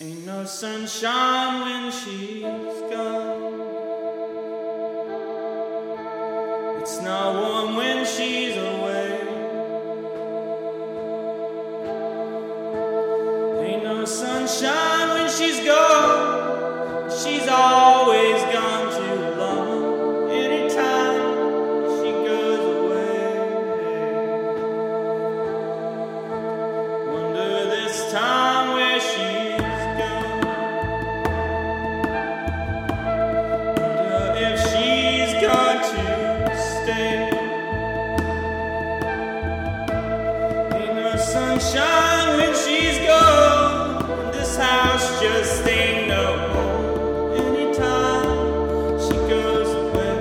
Ain't no sunshine when she's gone. It's not warm when she's away. Ain't no sunshine when she's gone. She's always gone too long. Anytime she goes away. Wonder this time where she's gone. Wonder if she's gone to stay. Ain't no sunshine when she's gone. This house just ain't no home. Anytime she goes away.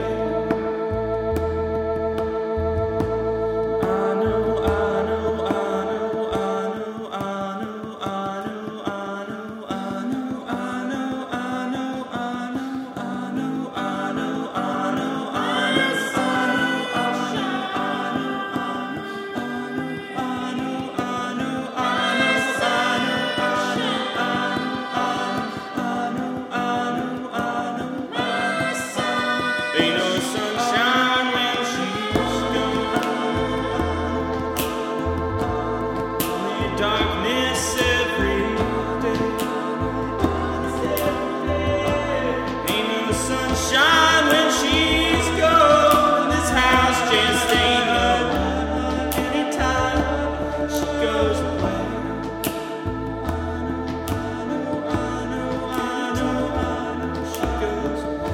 I know, I know, I know, I know, I know, I know, I know, I know, I know, I know, I know, I know, I know, I know, I ain't no sunshine when she's gone. Only darkness every day. Ain't no sunshine when she's gone. This house just ain't no home. Anytime she goes away. I know, she goes away.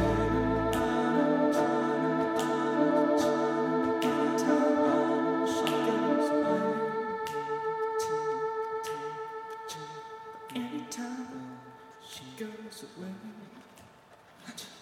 Anytime she goes away.